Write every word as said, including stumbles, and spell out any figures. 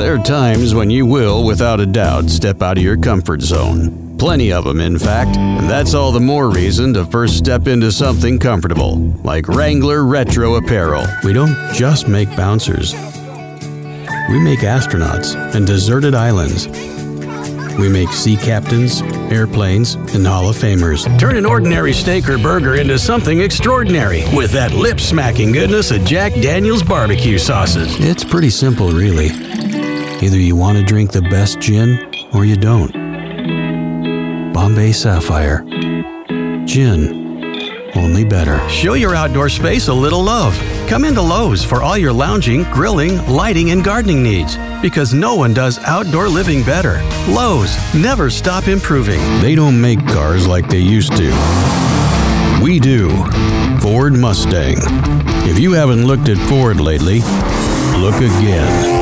There are times when you will, without a doubt, step out of your comfort zone. Plenty of them, in fact, and that's all the more reason to first step into something comfortable, like Wrangler Retro Apparel. We don't just make bouncers. We make astronauts and deserted islands. We make sea captains, airplanes, and Hall of Famers. Turn an ordinary steak or burger into something extraordinary with that lip-smacking goodness of Jack Daniel's barbecue sauces. It's pretty simple, really. Either you want to drink the best gin, or you don't. Bombay Sapphire. Gin. Only better. Show your outdoor space a little love. Come into Lowe's for all your lounging, grilling, lighting, and gardening needs. Because no one does outdoor living better. Lowe's, never stop improving. They don't make cars like they used to. We do. Ford Mustang. If you haven't looked at Ford lately, look again.